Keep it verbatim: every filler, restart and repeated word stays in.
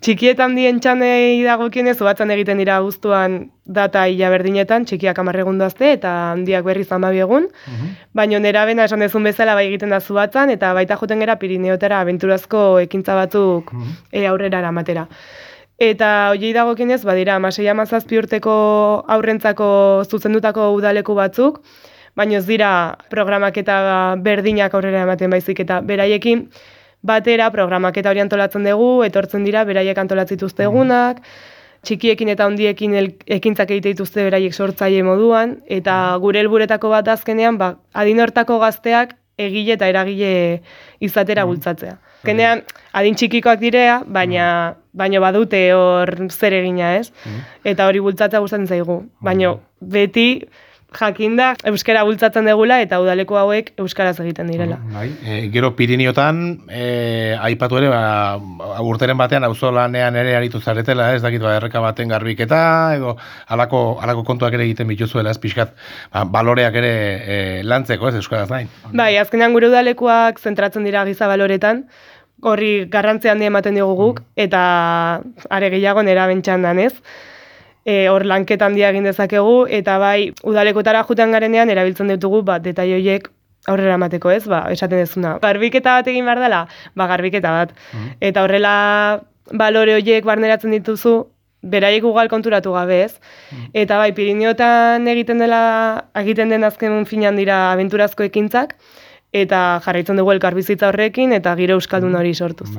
Txikietan dien txanei dagokienez, batzan egiten dira abuztuan data hila berdinetan, txikiak amarregun dazte eta handiak berriz hamabi egun, uh-huh. Baina nerabena esan dezun bezala bai egiten da zubatzan, eta baita joten gera Pirineotara abenturazko ekintza batzuk uh-huh. e, aurrera eramatera. Eta hoiei dagokienez, badira, hamasei hamazazpi urteko aurrentzako zuzendutako udaleku batzuk, baina ez dira programak eta berdinak aurrera ematen baizik, eta beraiekin batera programak eta hori antolatzen dugu, etortzen dira, beraiek antolatzen dituzte egunak, txikiekin eta handiekin el, ekintzak egite dituzte beraiek sortzaile moduan, eta gure helburetako bat azkenean, ba, adin hortako gazteak egile eta eragile izatera bultzatzea. Azkenean, adin txikikoak direa, baina, baina badute hor zer egina, ez? Eta hori bultzatzea gustatzen zaigu. Baina beti jakinda euskara bultzatzen degula eta udaleko hauek euskaraz egiten direla. Bai, e, gero Piriniotan e, aipatu ere ba, urteren batean auzolanean ere aritu zaretela, ez dakit ba erreka baten garbiketa edo halako halako kontuak ere egiten bituzuela, ez pixkat ba, baloreak ere e, lantzeko, ez euskaraz nahi. Bai, azkenean gure udalekoak zentratzen dira giza baloretan, horri garrantzi handia ematen diogu guk eta are gehiago nera bentsandan, ez? E, hor lanketa handia egin dezakegu, eta bai, udalekotara jutean garenean, erabiltzen ditugu, ba, detail horiek aurrera emateko, ez, ba, esaten dezuna. Garbiketa bat egin behar dela, ba, garbiketa bat. Mm. Eta horrela balore horiek barneratzen dituzu, beraiek ugal konturatu gabe, ez. Mm. Eta bai, Pirineotan egiten dela, egiten den azken finan dira abenturazko ekintzak, eta jarraitzen dugu elkarbizitza horrekin, eta giro euskaldun hori sortuz.